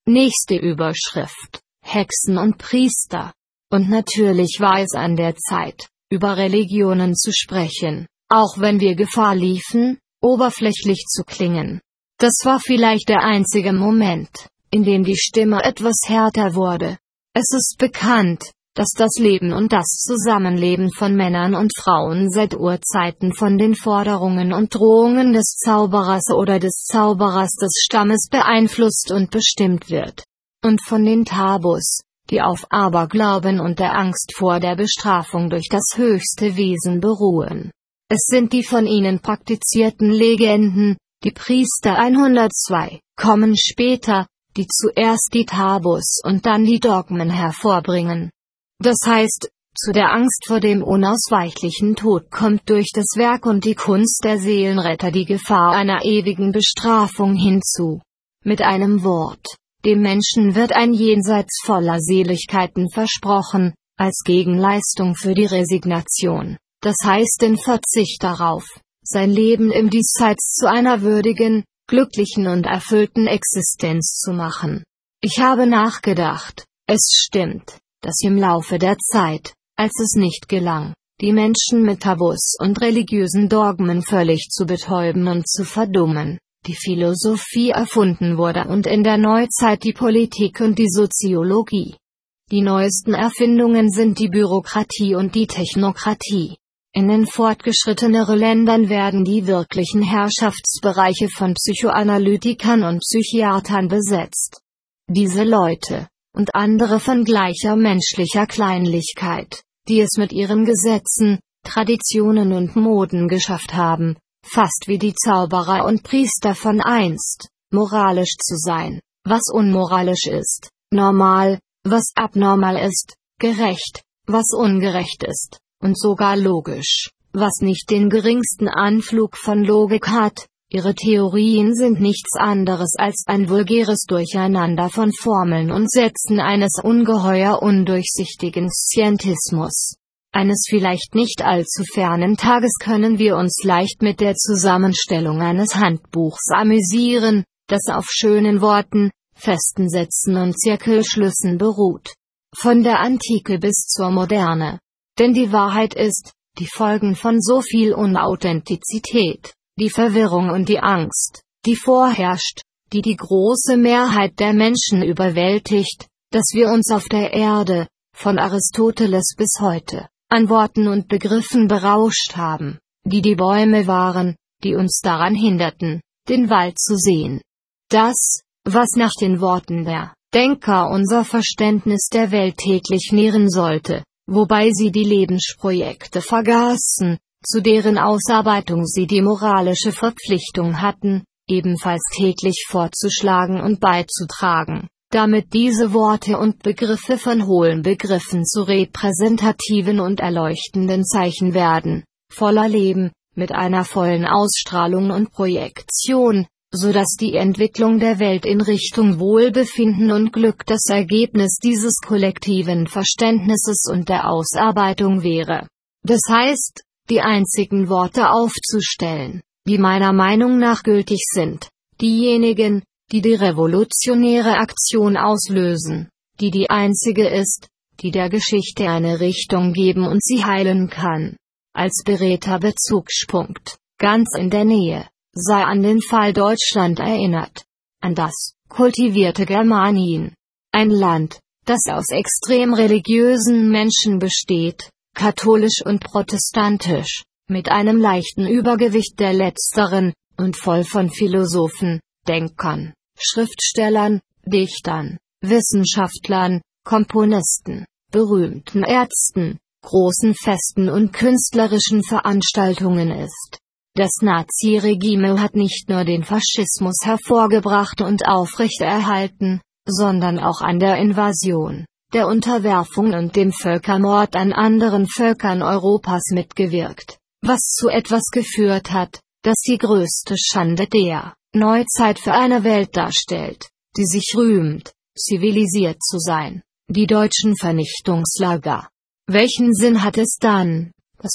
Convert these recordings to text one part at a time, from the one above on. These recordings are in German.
Nächste Überschrift: Hexen und Priester. Und natürlich war es an der Zeit, über Religionen zu sprechen, auch wenn wir Gefahr liefen, oberflächlich zu klingen. Das war vielleicht der einzige Moment, in dem die Stimme etwas härter wurde. Es ist bekannt, dass das Leben und das Zusammenleben von Männern und Frauen seit Urzeiten von den Forderungen und Drohungen des Zauberers oder des Zauberers des Stammes beeinflusst und bestimmt wird. Und von den Tabus, die auf Aberglauben und der Angst vor der Bestrafung durch das höchste Wesen beruhen. Es sind die von ihnen praktizierten Legenden, die Priester 102, kommen später, die zuerst die Tabus und dann die Dogmen hervorbringen. Das heißt, zu der Angst vor dem unausweichlichen Tod kommt durch das Werk und die Kunst der Seelenretter die Gefahr einer ewigen Bestrafung hinzu. Mit einem Wort: Dem Menschen wird ein Jenseits voller Seligkeiten versprochen, als Gegenleistung für die Resignation, das heißt den Verzicht darauf, sein Leben im Diesseits zu einer würdigen, glücklichen und erfüllten Existenz zu machen. Ich habe nachgedacht, es stimmt, dass im Laufe der Zeit, als es nicht gelang, die Menschen mit Tabus und religiösen Dogmen völlig zu betäuben und zu verdummen, die Philosophie erfunden wurde und in der Neuzeit die Politik und die Soziologie. Die neuesten Erfindungen sind die Bürokratie und die Technokratie. In den fortgeschritteneren Ländern werden die wirklichen Herrschaftsbereiche von Psychoanalytikern und Psychiatern besetzt. Diese Leute, und andere von gleicher menschlicher Kleinlichkeit, die es mit ihren Gesetzen, Traditionen und Moden geschafft haben, fast wie die Zauberer und Priester von einst, moralisch zu sein, was unmoralisch ist, normal, was abnormal ist, gerecht, was ungerecht ist, und sogar logisch, was nicht den geringsten Anflug von Logik hat. Ihre Theorien sind nichts anderes als ein vulgäres Durcheinander von Formeln und Sätzen eines ungeheuer undurchsichtigen Scientismus. Eines vielleicht nicht allzu fernen Tages können wir uns leicht mit der Zusammenstellung eines Handbuchs amüsieren, das auf schönen Worten, festen Sätzen und Zirkelschlüssen beruht. Von der Antike bis zur Moderne. Denn die Wahrheit ist, die Folgen von so viel Unauthentizität, die Verwirrung und die Angst, die vorherrscht, die die große Mehrheit der Menschen überwältigt, dass wir uns auf der Erde, von Aristoteles bis heute, an Worten und Begriffen berauscht haben, die die Bäume waren, die uns daran hinderten, den Wald zu sehen. Das, was nach den Worten der Denker unser Verständnis der Welt täglich nähren sollte, wobei sie die Lebensprojekte vergaßen, zu deren Ausarbeitung sie die moralische Verpflichtung hatten, ebenfalls täglich vorzuschlagen und beizutragen, damit diese Worte und Begriffe von hohlen Begriffen zu repräsentativen und erleuchtenden Zeichen werden, voller Leben, mit einer vollen Ausstrahlung und Projektion, so dass die Entwicklung der Welt in Richtung Wohlbefinden und Glück das Ergebnis dieses kollektiven Verständnisses und der Ausarbeitung wäre. Das heißt, die einzigen Worte aufzustellen, die meiner Meinung nach gültig sind, diejenigen, die die revolutionäre Aktion auslösen, die die einzige ist, die der Geschichte eine Richtung geben und sie heilen kann. Als beredter Bezugspunkt, ganz in der Nähe, sei an den Fall Deutschland erinnert. An das kultivierte Germanien. Ein Land, das aus extrem religiösen Menschen besteht, katholisch und protestantisch, mit einem leichten Übergewicht der letzteren, und voll von Philosophen, Denkern, Schriftstellern, Dichtern, Wissenschaftlern, Komponisten, berühmten Ärzten, großen Festen und künstlerischen Veranstaltungen ist. Das Naziregime hat nicht nur den Faschismus hervorgebracht und aufrechterhalten, sondern auch an der Invasion, der Unterwerfung und dem Völkermord an anderen Völkern Europas mitgewirkt, was zu etwas geführt hat, das die größte Schande der Neuzeit für eine Welt darstellt, die sich rühmt, zivilisiert zu sein, die deutschen Vernichtungslager. Welchen Sinn hat es dann, dass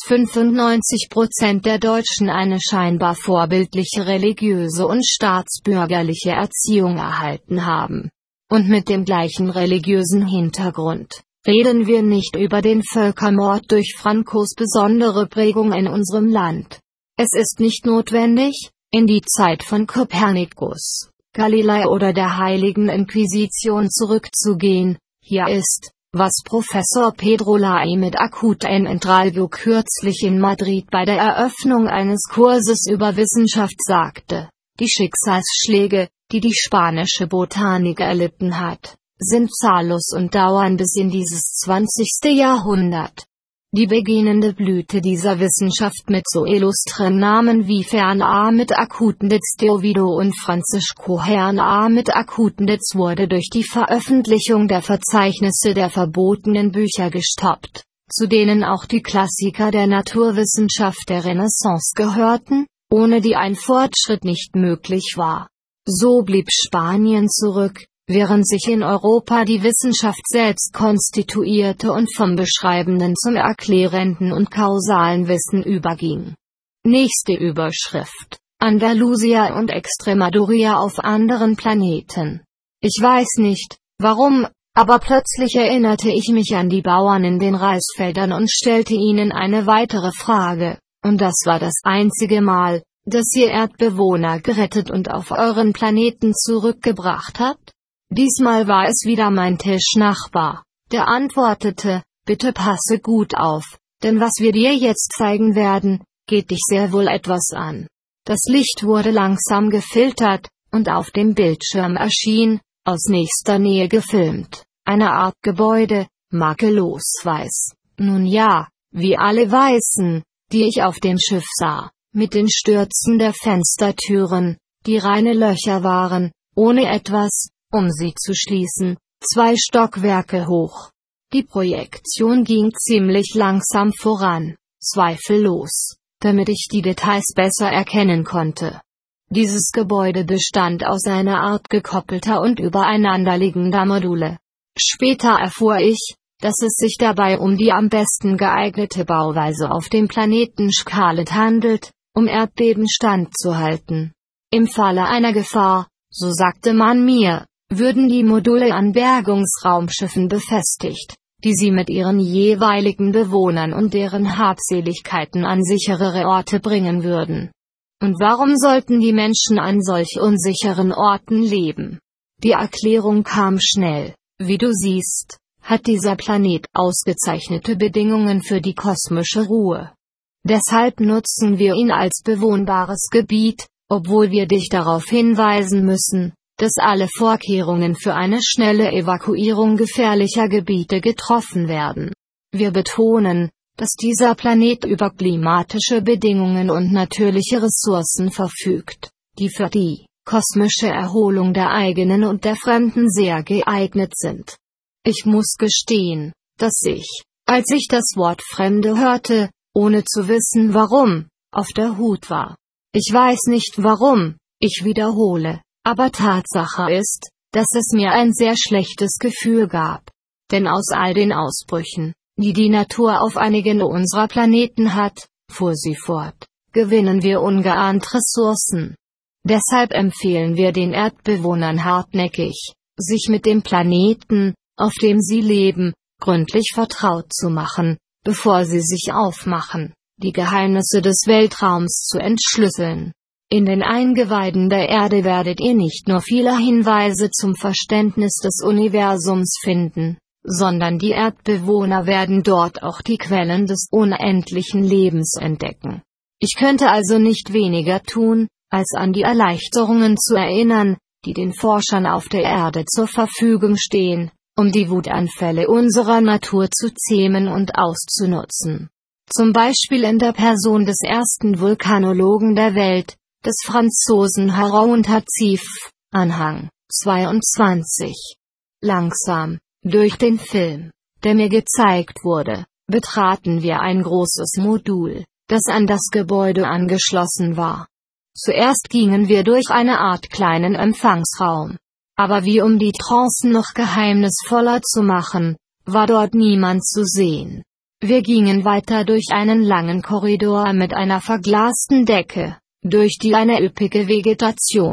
95% der Deutschen eine scheinbar vorbildliche religiöse und staatsbürgerliche Erziehung erhalten haben? und mit dem gleichen religiösen Hintergrund, reden wir nicht über den Völkermord durch Francos besondere Prägung in unserem Land. Es ist nicht notwendig, in die Zeit von Kopernikus, Galilei oder der Heiligen Inquisition zurückzugehen. Hier ist, was Professor Pedro Laínez Acuña en Entralgo kürzlich in Madrid bei der Eröffnung eines Kurses über Wissenschaft sagte: Die Schicksalsschläge, die die spanische Botanik erlitten hat, sind zahllos und dauern bis in dieses 20. Jahrhundert. Die beginnende Blüte dieser Wissenschaft mit so illustren Namen wie Fernand Acúndez de Oviedo und Francisco Hernandez Acúndez wurde durch die Veröffentlichung der Verzeichnisse der verbotenen Bücher gestoppt, zu denen auch die Klassiker der Naturwissenschaft der Renaissance gehörten, ohne die ein Fortschritt nicht möglich war. So blieb Spanien zurück, während sich in Europa die Wissenschaft selbst konstituierte und vom beschreibenden zum erklärenden und kausalen Wissen überging. Nächste Überschrift: Andalusia und Extremadura auf anderen Planeten. Ich weiß nicht, warum, aber plötzlich erinnerte ich mich an die Bauern in den Reisfeldern und stellte ihnen eine weitere Frage, und das war das einzige Mal, dass ihr Erdbewohner gerettet und auf euren Planeten zurückgebracht habt? Diesmal war es wieder mein Tischnachbar, der antwortete: Bitte passe gut auf, denn was wir dir jetzt zeigen werden, geht dich sehr wohl etwas an. Das Licht wurde langsam gefiltert, und auf dem Bildschirm erschien, aus nächster Nähe gefilmt, eine Art Gebäude, makellos weiß. Nun ja, wie alle Weißen, die ich auf dem Schiff sah, mit den Stürzen der Fenstertüren, die reine Löcher waren, ohne etwas, um sie zu schließen, 2 Stockwerke hoch. Die Projektion ging ziemlich langsam voran, zweifellos, damit ich die Details besser erkennen konnte. Dieses Gebäude bestand aus einer Art gekoppelter und übereinanderliegender Module. Später erfuhr ich, dass es sich dabei um die am besten geeignete Bauweise auf dem Planeten Scarlet handelt, um Erdbeben standzuhalten. Im Falle einer Gefahr, so sagte man mir, würden die Module an Bergungsraumschiffen befestigt, die sie mit ihren jeweiligen Bewohnern und deren Habseligkeiten an sicherere Orte bringen würden. Und warum sollten die Menschen an solch unsicheren Orten leben? Die Erklärung kam schnell: Wie du siehst, hat dieser Planet ausgezeichnete Bedingungen für die kosmische Ruhe. Deshalb nutzen wir ihn als bewohnbares Gebiet, obwohl wir dich darauf hinweisen müssen, dass alle Vorkehrungen für eine schnelle Evakuierung gefährlicher Gebiete getroffen werden. Wir betonen, dass dieser Planet über klimatische Bedingungen und natürliche Ressourcen verfügt, die für die kosmische Erholung der eigenen und der Fremden sehr geeignet sind. Ich muss gestehen, dass ich, als ich das Wort Fremde hörte, ohne zu wissen warum, auf der Hut war. Ich weiß nicht warum, ich wiederhole, aber Tatsache ist, dass es mir ein sehr schlechtes Gefühl gab. Denn aus all den Ausbrüchen, die die Natur auf einigen unserer Planeten hat, fuhr sie fort, gewinnen wir ungeahnt Ressourcen. Deshalb empfehlen wir den Erdbewohnern hartnäckig, sich mit dem Planeten, auf dem sie leben, gründlich vertraut zu machen, bevor sie sich aufmachen, die Geheimnisse des Weltraums zu entschlüsseln. In den Eingeweiden der Erde werdet ihr nicht nur viele Hinweise zum Verständnis des Universums finden, sondern die Erdbewohner werden dort auch die Quellen des unendlichen Lebens entdecken. Ich könnte also nicht weniger tun, als an die Erleichterungen zu erinnern, die den Forschern auf der Erde zur Verfügung stehen, um die Wutanfälle unserer Natur zu zähmen und auszunutzen. Zum Beispiel in der Person des ersten Vulkanologen der Welt, des Franzosen Haroun Tazif, Anhang 22. Langsam, durch den Film, der mir gezeigt wurde, betraten wir ein großes Modul, das an das Gebäude angeschlossen war. Zuerst gingen wir durch eine Art kleinen Empfangsraum. Aber wie um die Trance noch geheimnisvoller zu machen, war dort niemand zu sehen. Wir gingen weiter durch einen langen Korridor mit einer verglasten Decke, durch die eine üppige Vegetation,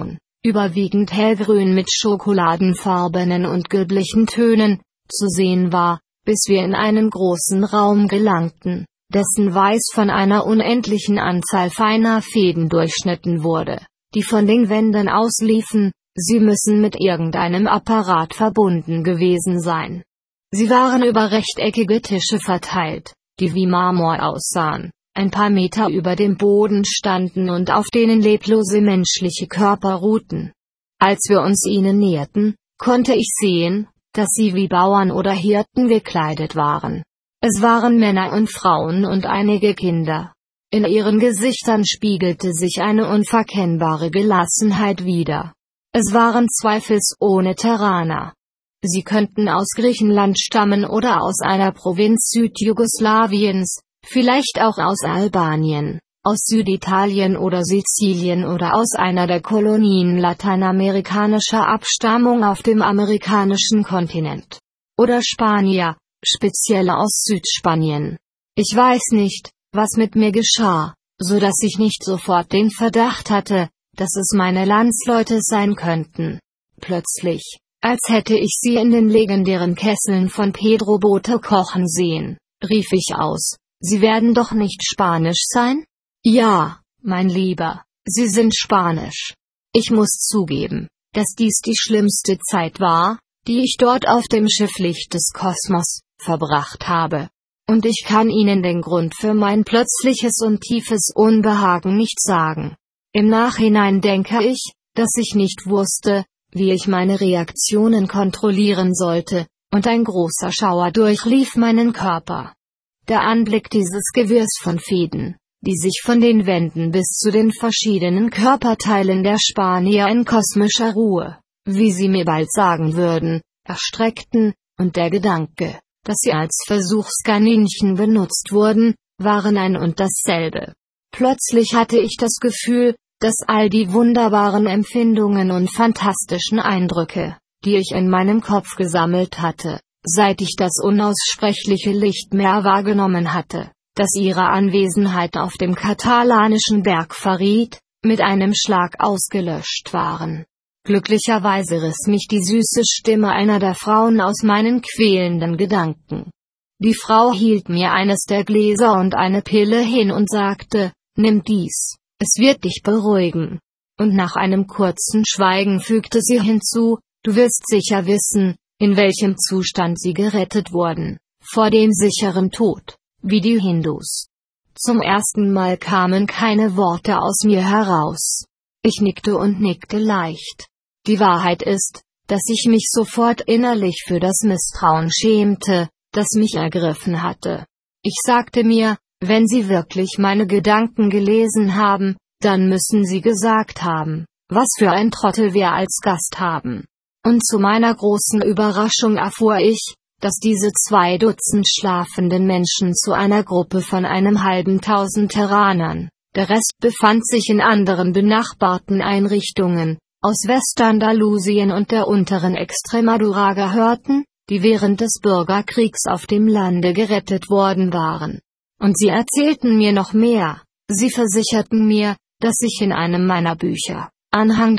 überwiegend hellgrün mit schokoladenfarbenen und gelblichen Tönen, zu sehen war, bis wir in einen großen Raum gelangten, dessen Weiß von einer unendlichen Anzahl feiner Fäden durchschnitten wurde, die von den Wänden ausliefen. Sie müssen mit irgendeinem Apparat verbunden gewesen sein. Sie waren über rechteckige Tische verteilt, die wie Marmor aussahen, ein paar Meter über dem Boden standen und auf denen leblose menschliche Körper ruhten. Als wir uns ihnen näherten, konnte ich sehen, dass sie wie Bauern oder Hirten gekleidet waren. Es waren Männer und Frauen und einige Kinder. In ihren Gesichtern spiegelte sich eine unverkennbare Gelassenheit wider. Es waren zweifelsohne Terraner. Sie könnten aus Griechenland stammen oder aus einer Provinz Südjugoslawiens, vielleicht auch aus Albanien, aus Süditalien oder Sizilien oder aus einer der Kolonien lateinamerikanischer Abstammung auf dem amerikanischen Kontinent. Oder Spanier, speziell aus Südspanien. Ich weiß nicht, was mit mir geschah, so dass ich nicht sofort den Verdacht hatte, dass es meine Landsleute sein könnten. Plötzlich, als hätte ich sie in den legendären Kesseln von Pedro Bote kochen sehen, rief ich aus: Sie werden doch nicht Spanisch sein? Ja, mein Lieber, sie sind Spanisch. Ich muss zugeben, dass dies die schlimmste Zeit war, die ich dort auf dem Schiff Licht des Kosmos verbracht habe. Und ich kann Ihnen den Grund für mein plötzliches und tiefes Unbehagen nicht sagen. Im Nachhinein denke ich, dass ich nicht wusste, wie ich meine Reaktionen kontrollieren sollte, und ein großer Schauer durchlief meinen Körper. Der Anblick dieses Gewirrs von Fäden, die sich von den Wänden bis zu den verschiedenen Körperteilen der Spanier in kosmischer Ruhe, wie sie mir bald sagen würden, erstreckten, und der Gedanke, dass sie als Versuchskaninchen benutzt wurden, waren ein und dasselbe. Plötzlich hatte ich das Gefühl, dass all die wunderbaren Empfindungen und fantastischen Eindrücke, die ich in meinem Kopf gesammelt hatte, seit ich das unaussprechliche Lichtmeer wahrgenommen hatte, das ihre Anwesenheit auf dem katalanischen Berg verriet, mit einem Schlag ausgelöscht waren. Glücklicherweise riss mich die süße Stimme einer der Frauen aus meinen quälenden Gedanken. Die Frau hielt mir eines der Gläser und eine Pille hin und sagte: Nimm dies, es wird dich beruhigen. Und nach einem kurzen Schweigen fügte sie hinzu: Du wirst sicher wissen, in welchem Zustand sie gerettet wurden, vor dem sicheren Tod, wie die Hindus. Zum ersten Mal kamen keine Worte aus mir heraus. Ich nickte und nickte leicht. Die Wahrheit ist, dass ich mich sofort innerlich für das Misstrauen schämte, das mich ergriffen hatte. Ich sagte mir, wenn Sie wirklich meine Gedanken gelesen haben, dann müssen Sie gesagt haben, was für ein Trottel wir als Gast haben. Und zu meiner großen Überraschung erfuhr ich, dass diese 2 Dutzend schlafenden Menschen zu einer Gruppe von einem halben Tausend Terranern, der Rest befand sich in anderen benachbarten Einrichtungen, aus Westandalusien und der unteren Extremadura gehörten, die während des Bürgerkriegs auf dem Lande gerettet worden waren. Und sie erzählten mir noch mehr. Sie versicherten mir, dass ich in einem meiner Bücher, Anhang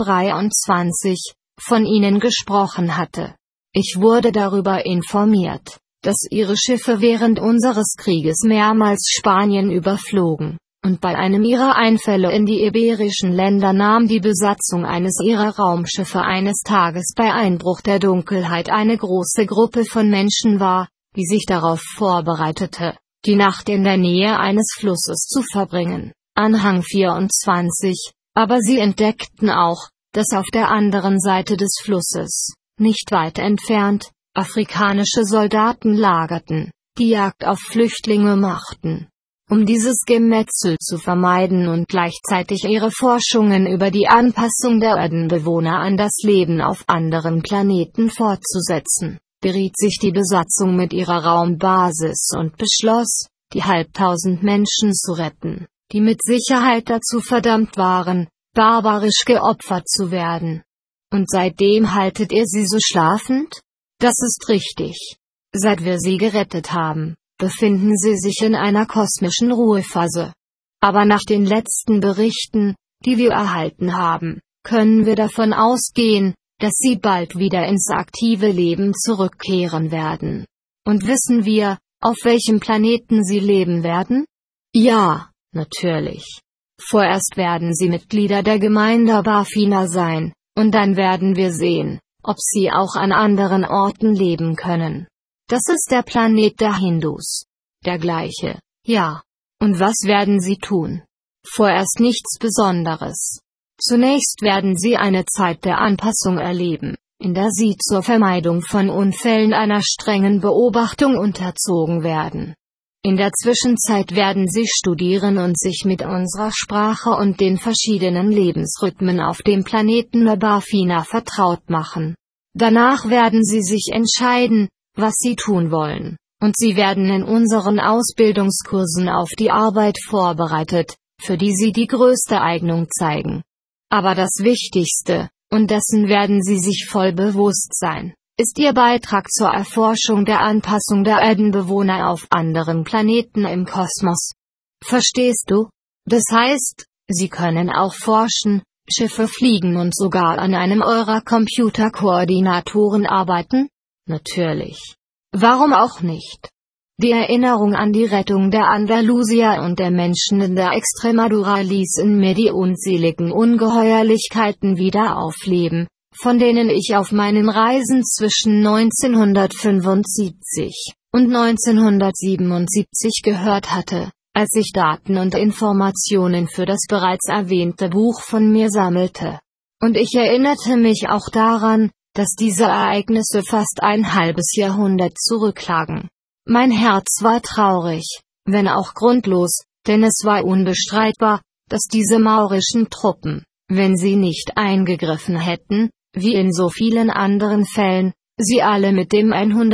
23, von ihnen gesprochen hatte. Ich wurde darüber informiert, dass ihre Schiffe während unseres Krieges mehrmals Spanien überflogen, und bei einem ihrer Einfälle in die iberischen Länder nahm die Besatzung eines ihrer Raumschiffe eines Tages bei Einbruch der Dunkelheit eine große Gruppe von Menschen wahr, die sich darauf vorbereitete, die Nacht in der Nähe eines Flusses zu verbringen, Anhang 24, aber sie entdeckten auch, dass auf der anderen Seite des Flusses, nicht weit entfernt, afrikanische Soldaten lagerten, die Jagd auf Flüchtlinge machten. Um dieses Gemetzel zu vermeiden und gleichzeitig ihre Forschungen über die Anpassung der Erdenbewohner an das Leben auf anderen Planeten fortzusetzen, beriet sich die Besatzung mit ihrer Raumbasis und beschloss, die halbtausend Menschen zu retten, die mit Sicherheit dazu verdammt waren, barbarisch geopfert zu werden. Und seitdem haltet ihr sie so schlafend? Das ist richtig. Seit wir sie gerettet haben, befinden sie sich in einer kosmischen Ruhephase. Aber nach den letzten Berichten, die wir erhalten haben, können wir davon ausgehen, dass sie bald wieder ins aktive Leben zurückkehren werden. Und wissen wir, auf welchem Planeten sie leben werden? Ja, natürlich. Vorerst werden sie Mitglieder der Gemeinde Bafina sein, und dann werden wir sehen, ob sie auch an anderen Orten leben können. Das ist der Planet der Hindus. Der gleiche, ja. Und was werden sie tun? Vorerst nichts Besonderes. Zunächst werden sie eine Zeit der Anpassung erleben, in der sie zur Vermeidung von Unfällen einer strengen Beobachtung unterzogen werden. In der Zwischenzeit werden sie studieren und sich mit unserer Sprache und den verschiedenen Lebensrhythmen auf dem Planeten Bafina vertraut machen. Danach werden sie sich entscheiden, was sie tun wollen, und sie werden in unseren Ausbildungskursen auf die Arbeit vorbereitet, für die sie die größte Eignung zeigen. Aber das Wichtigste, und dessen werden sie sich voll bewusst sein, ist ihr Beitrag zur Erforschung der Anpassung der Erdenbewohner auf anderen Planeten im Kosmos. Verstehst du? Das heißt, sie können auch forschen, Schiffe fliegen und sogar an einem eurer Computerkoordinatoren arbeiten? Natürlich. Warum auch nicht? Die Erinnerung an die Rettung der Andalusier und der Menschen in der Extremadura ließ in mir die unzähligen Ungeheuerlichkeiten wieder aufleben, von denen ich auf meinen Reisen zwischen 1975 und 1977 gehört hatte, als ich Daten und Informationen für das bereits erwähnte Buch von mir sammelte. Und ich erinnerte mich auch daran, dass diese Ereignisse fast ein halbes Jahrhundert zurücklagen. Mein Herz war traurig, wenn auch grundlos, denn es war unbestreitbar, dass diese maurischen Truppen, wenn sie nicht eingegriffen hätten, wie in so vielen anderen Fällen, sie alle mit dem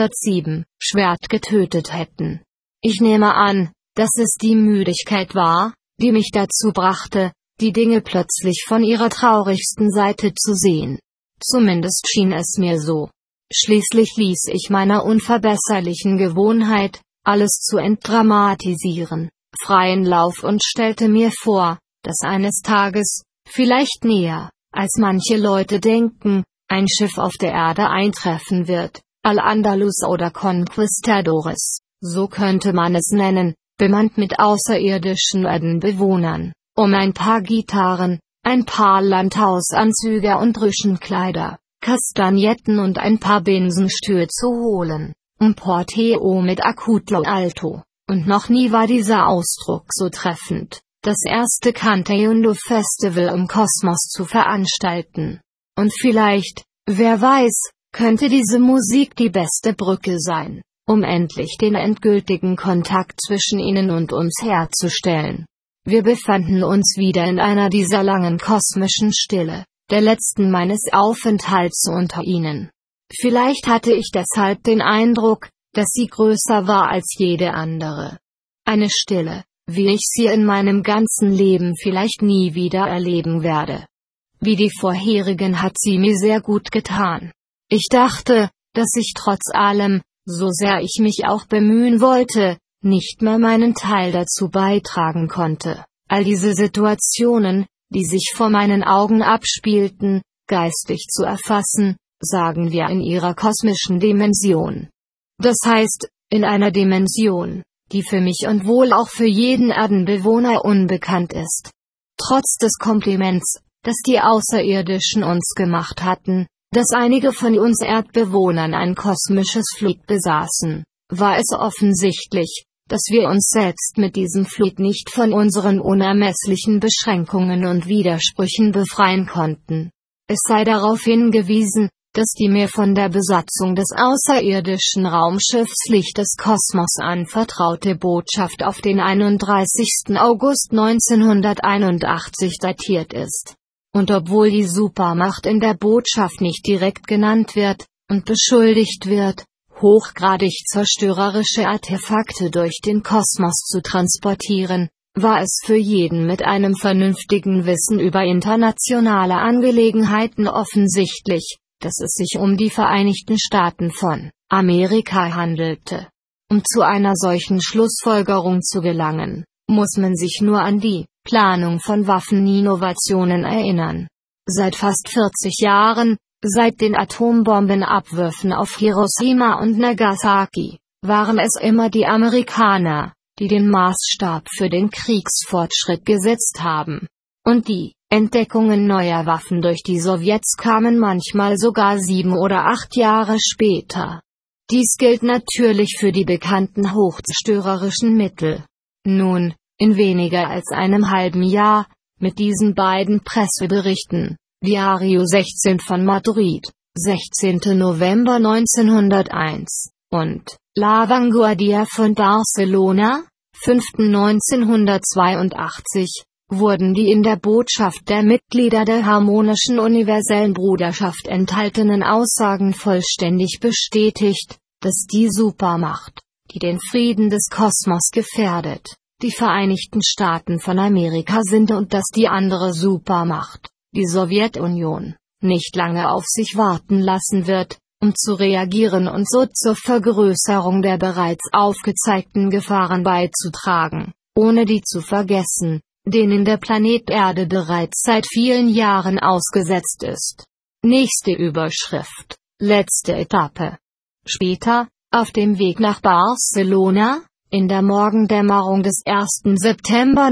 107 Schwert getötet hätten. Ich nehme an, dass es die Müdigkeit war, die mich dazu brachte, die Dinge plötzlich von ihrer traurigsten Seite zu sehen. Zumindest schien es mir so. Schließlich ließ ich meiner unverbesserlichen Gewohnheit, alles zu entdramatisieren, freien Lauf und stellte mir vor, dass eines Tages, vielleicht näher, als manche Leute denken, ein Schiff auf der Erde eintreffen wird, Al-Andalus oder Conquistadores, so könnte man es nennen, bemannt mit außerirdischen Erdenbewohnern, um ein paar Gitarren, ein paar Landhausanzüge und Rüschenkleider, Kastagnetten und ein paar Binsenstühle zu holen, un Porteo mit Acutlo Alto, und noch nie war dieser Ausdruck so treffend, das erste Canteundo Festival im Kosmos zu veranstalten. Und vielleicht, wer weiß, könnte diese Musik die beste Brücke sein, um endlich den endgültigen Kontakt zwischen ihnen und uns herzustellen. Wir befanden uns wieder in einer dieser langen kosmischen Stille, der letzten meines Aufenthalts unter ihnen. Vielleicht hatte ich deshalb den Eindruck, dass sie größer war als jede andere. Eine Stille, wie ich sie in meinem ganzen Leben vielleicht nie wieder erleben werde. Wie die vorherigen hat sie mir sehr gut getan. Ich dachte, dass ich trotz allem, so sehr ich mich auch bemühen wollte, nicht mehr meinen Teil dazu beitragen konnte, all diese Situationen, die sich vor meinen Augen abspielten, geistig zu erfassen, sagen wir in ihrer kosmischen Dimension. Das heißt, in einer Dimension, die für mich und wohl auch für jeden Erdenbewohner unbekannt ist. Trotz des Kompliments, das die Außerirdischen uns gemacht hatten, dass einige von uns Erdbewohnern ein kosmisches Fluid besaßen, war es offensichtlich, dass wir uns selbst mit diesem Fluid nicht von unseren unermesslichen Beschränkungen und Widersprüchen befreien konnten. Es sei darauf hingewiesen, dass die mir von der Besatzung des außerirdischen Raumschiffs Licht des Kosmos anvertraute Botschaft auf den 31. August 1981 datiert ist. Und obwohl die Supermacht in der Botschaft nicht direkt genannt wird, und beschuldigt wird, hochgradig zerstörerische Artefakte durch den Kosmos zu transportieren, war es für jeden mit einem vernünftigen Wissen über internationale Angelegenheiten offensichtlich, dass es sich um die Vereinigten Staaten von Amerika handelte. Um zu einer solchen Schlussfolgerung zu gelangen, muss man sich nur an die Planung von Waffeninnovationen erinnern. Seit fast 40 Jahren, seit den Atombombenabwürfen auf Hiroshima und Nagasaki, waren es immer die Amerikaner, die den Maßstab für den Kriegsfortschritt gesetzt haben. Und die Entdeckungen neuer Waffen durch die Sowjets kamen manchmal sogar 7 oder 8 Jahre später. Dies gilt natürlich für die bekannten hochzerstörerischen Mittel. Nun, in weniger als einem halben Jahr, mit diesen beiden Presseberichten, Diario 16 von Madrid, 16. November 1901, und La Vanguardia von Barcelona, 5. 1982, wurden die in der Botschaft der Mitglieder der Harmonischen Universellen Bruderschaft enthaltenen Aussagen vollständig bestätigt, dass die Supermacht, die den Frieden des Kosmos gefährdet, die Vereinigten Staaten von Amerika sind und dass die andere Supermacht, die Sowjetunion, nicht lange auf sich warten lassen wird, um zu reagieren und so zur Vergrößerung der bereits aufgezeigten Gefahren beizutragen, ohne die zu vergessen, denen der Planet Erde bereits seit vielen Jahren ausgesetzt ist. Nächste Überschrift, letzte Etappe. Später, auf dem Weg nach Barcelona, in der Morgendämmerung des 1. September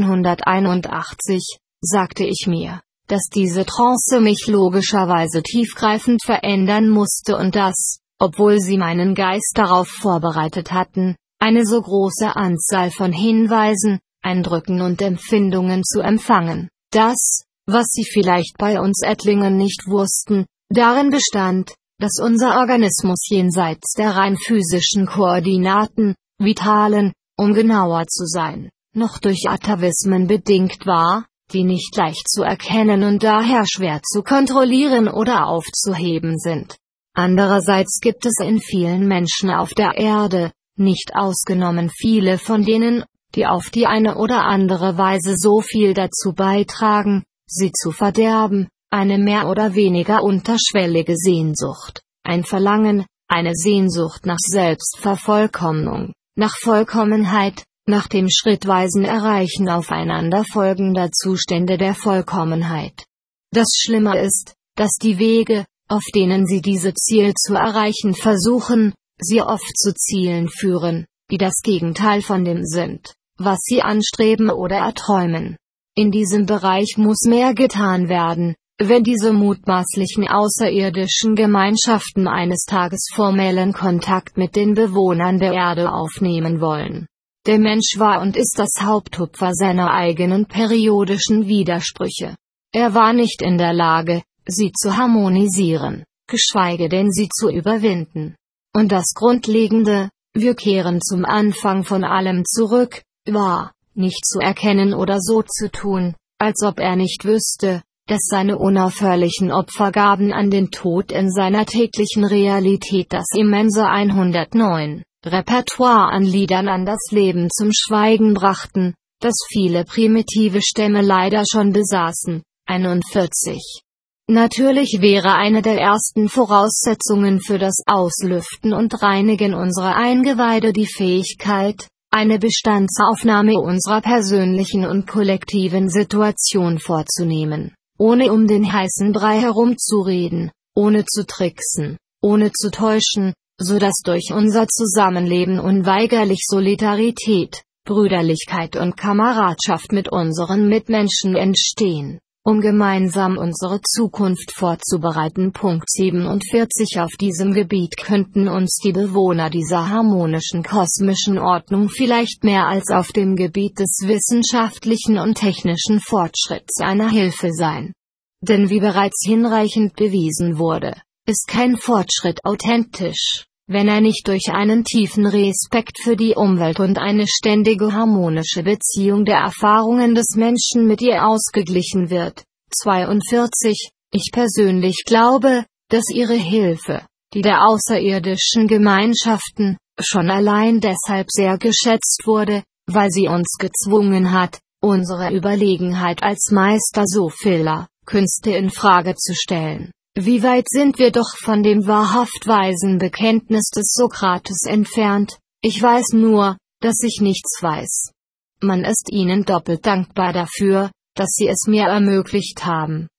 1981, sagte ich mir, dass diese Trance mich logischerweise tiefgreifend verändern musste und dass, obwohl sie meinen Geist darauf vorbereitet hatten, eine so große Anzahl von Hinweisen, Eindrücken und Empfindungen zu empfangen, das, was sie vielleicht bei uns Ettlingen nicht wussten, darin bestand, dass unser Organismus jenseits der rein physischen Koordinaten, vitalen, um genauer zu sein, noch durch Atavismen bedingt war, die nicht leicht zu erkennen und daher schwer zu kontrollieren oder aufzuheben sind. Andererseits gibt es in vielen Menschen auf der Erde, nicht ausgenommen viele von denen, die auf die eine oder andere Weise so viel dazu beitragen, sie zu verderben, eine mehr oder weniger unterschwellige Sehnsucht, ein Verlangen, eine Sehnsucht nach Selbstvervollkommnung, nach Vollkommenheit, nach dem schrittweisen Erreichen aufeinanderfolgender Zustände der Vollkommenheit. Das Schlimme ist, dass die Wege, auf denen sie diese Ziel zu erreichen versuchen, sie oft zu Zielen führen, die das Gegenteil von dem sind, was sie anstreben oder erträumen. In diesem Bereich muss mehr getan werden, wenn diese mutmaßlichen außerirdischen Gemeinschaften eines Tages formellen Kontakt mit den Bewohnern der Erde aufnehmen wollen. Der Mensch war und ist das Hauptopfer seiner eigenen periodischen Widersprüche. Er war nicht in der Lage, sie zu harmonisieren, geschweige denn sie zu überwinden. Und das Grundlegende, wir kehren zum Anfang von allem zurück, war, nicht zu erkennen oder so zu tun, als ob er nicht wüsste, dass seine unaufhörlichen Opfergaben an den Tod in seiner täglichen Realität das immense 109 Repertoire an Liedern an das Leben zum Schweigen brachten, das viele primitive Stämme leider schon besaßen. 41. Natürlich wäre eine der ersten Voraussetzungen für das Auslüften und Reinigen unserer Eingeweide die Fähigkeit, eine Bestandsaufnahme unserer persönlichen und kollektiven Situation vorzunehmen, ohne um den heißen Brei herumzureden, ohne zu tricksen, ohne zu täuschen, so dass durch unser Zusammenleben unweigerlich Solidarität, Brüderlichkeit und Kameradschaft mit unseren Mitmenschen entstehen, um gemeinsam unsere Zukunft vorzubereiten. Punkt 47. Auf diesem Gebiet könnten uns die Bewohner dieser harmonischen kosmischen Ordnung vielleicht mehr als auf dem Gebiet des wissenschaftlichen und technischen Fortschritts eine Hilfe sein. Denn wie bereits hinreichend bewiesen wurde, ist kein Fortschritt authentisch, wenn er nicht durch einen tiefen Respekt für die Umwelt und eine ständige harmonische Beziehung der Erfahrungen des Menschen mit ihr ausgeglichen wird. 42. Ich persönlich glaube, dass ihre Hilfe, die der außerirdischen Gemeinschaften, schon allein deshalb sehr geschätzt wurde, weil sie uns gezwungen hat, unsere Überlegenheit als Meister so vieler Künste in Frage zu stellen. Wie weit sind wir doch von dem wahrhaft weisen Bekenntnis des Sokrates entfernt? Ich weiß nur, dass ich nichts weiß. Man ist ihnen doppelt dankbar dafür, dass sie es mir ermöglicht haben,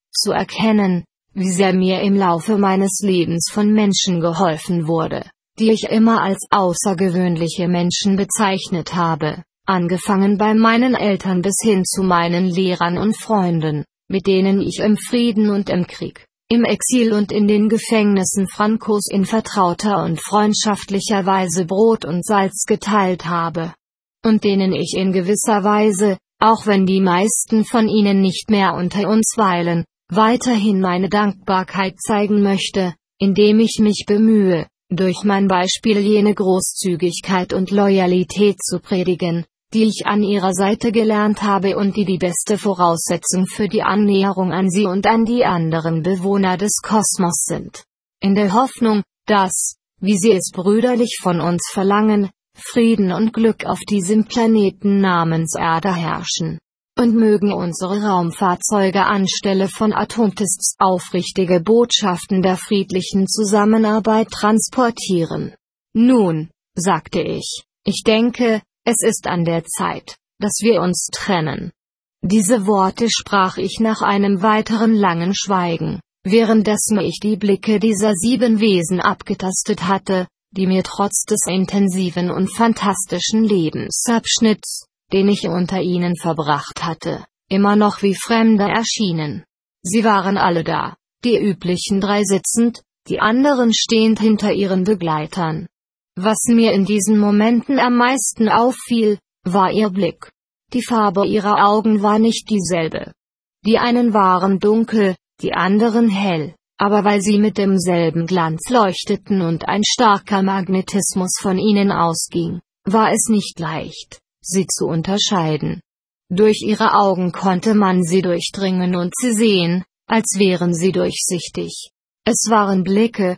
zu erkennen, wie sehr mir im Laufe meines Lebens von Menschen geholfen wurde, die ich immer als außergewöhnliche Menschen bezeichnet habe, angefangen bei meinen Eltern bis hin zu meinen Lehrern und Freunden, mit denen ich im Frieden und im Krieg, im Exil und in den Gefängnissen Francos in vertrauter und freundschaftlicher Weise Brot und Salz geteilt habe. Und denen ich in gewisser Weise, auch wenn die meisten von ihnen nicht mehr unter uns weilen, weiterhin meine Dankbarkeit zeigen möchte, indem ich mich bemühe, durch mein Beispiel jene Großzügigkeit und Loyalität zu predigen, die ich an ihrer Seite gelernt habe und die die beste Voraussetzung für die Annäherung an sie und an die anderen Bewohner des Kosmos sind. In der Hoffnung, dass, wie sie es brüderlich von uns verlangen, Frieden und Glück auf diesem Planeten namens Erde herrschen. Und mögen unsere Raumfahrzeuge anstelle von Atomtests aufrichtige Botschaften der friedlichen Zusammenarbeit transportieren. Nun, sagte ich denke, es ist an der Zeit, dass wir uns trennen. Diese Worte sprach ich nach einem weiteren langen Schweigen, währenddessen ich die Blicke dieser 7 Wesen abgetastet hatte, die mir trotz des intensiven und fantastischen Lebensabschnitts, den ich unter ihnen verbracht hatte, immer noch wie Fremde erschienen. Sie waren alle da, die üblichen 3 sitzend, die anderen stehend hinter ihren Begleitern. Was mir in diesen Momenten am meisten auffiel, war ihr Blick. Die Farbe ihrer Augen war nicht dieselbe. Die einen waren dunkel, die anderen hell, aber weil sie mit demselben Glanz leuchteten und ein starker Magnetismus von ihnen ausging, war es nicht leicht, sie zu unterscheiden. Durch ihre Augen konnte man sie durchdringen und sie sehen, als wären sie durchsichtig. Es waren Blicke,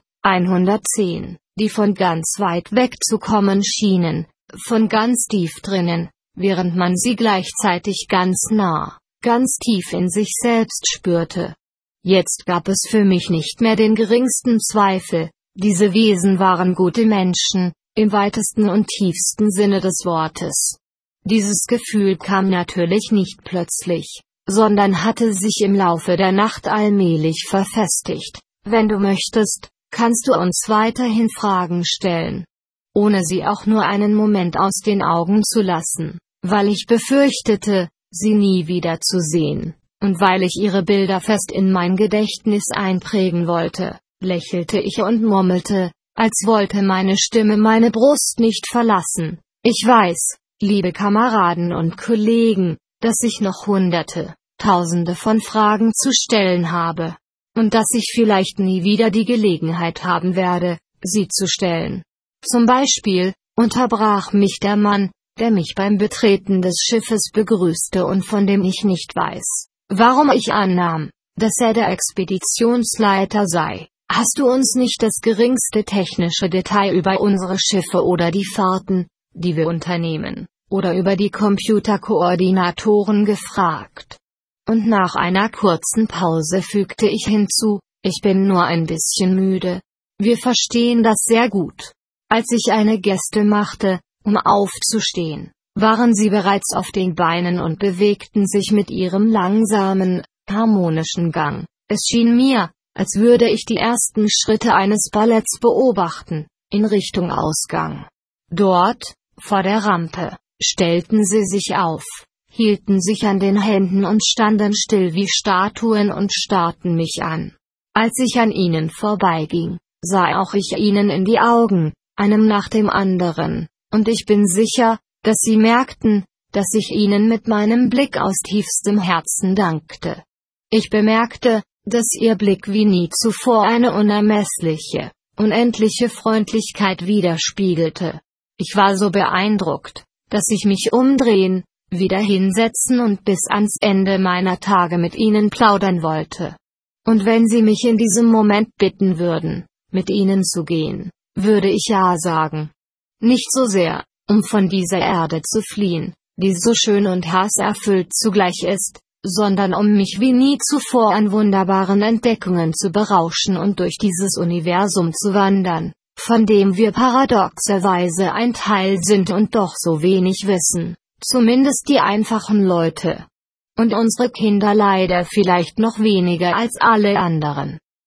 110, die von ganz weit weg zu kommen schienen, von ganz tief drinnen, während man sie gleichzeitig ganz nah, ganz tief in sich selbst spürte. Jetzt gab es für mich nicht mehr den geringsten Zweifel, diese Wesen waren gute Menschen, im weitesten und tiefsten Sinne des Wortes. Dieses Gefühl kam natürlich nicht plötzlich, sondern hatte sich im Laufe der Nacht allmählich verfestigt. Wenn du möchtest, kannst du uns weiterhin Fragen stellen, ohne sie auch nur einen Moment aus den Augen zu lassen, weil ich befürchtete, sie nie wieder zu sehen, und weil ich ihre Bilder fest in mein Gedächtnis einprägen wollte, lächelte ich und murmelte, als wollte meine Stimme meine Brust nicht verlassen. Ich weiß, liebe Kameraden und Kollegen, dass ich noch Hunderte, Tausende von Fragen zu stellen habe. Und dass ich vielleicht nie wieder die Gelegenheit haben werde, sie zu stellen. Zum Beispiel, unterbrach mich der Mann, der mich beim Betreten des Schiffes begrüßte und von dem ich nicht weiß, warum ich annahm, dass er der Expeditionsleiter sei. Hast du uns nicht das geringste technische Detail über unsere Schiffe oder die Fahrten, die wir unternehmen, oder über die Computerkoordinatoren gefragt? Und nach einer kurzen Pause fügte ich hinzu, ich bin nur ein bisschen müde. Wir verstehen das sehr gut. Als ich eine Geste machte, um aufzustehen, waren sie bereits auf den Beinen und bewegten sich mit ihrem langsamen, harmonischen Gang. Es schien mir, als würde ich die ersten Schritte eines Balletts beobachten, in Richtung Ausgang. Dort, vor der Rampe, stellten sie sich auf, hielten sich an den Händen und standen still wie Statuen und starrten mich an. Als ich an ihnen vorbeiging, sah auch ich ihnen in die Augen, einem nach dem anderen, und ich bin sicher, dass sie merkten, dass ich ihnen mit meinem Blick aus tiefstem Herzen dankte. Ich bemerkte, dass ihr Blick wie nie zuvor eine unermessliche, unendliche Freundlichkeit widerspiegelte. Ich war so beeindruckt, dass ich mich umdrehen, wieder hinsetzen und bis ans Ende meiner Tage mit ihnen plaudern wollte. Und wenn sie mich in diesem Moment bitten würden, mit ihnen zu gehen, würde ich ja sagen. Nicht so sehr, um von dieser Erde zu fliehen, die so schön und hasserfüllt zugleich ist, sondern um mich wie nie zuvor an wunderbaren Entdeckungen zu berauschen und durch dieses Universum zu wandern, von dem wir paradoxerweise ein Teil sind und doch so wenig wissen, zumindest die einfachen Leute. und unsere Kinder leider vielleicht noch weniger als alle anderen.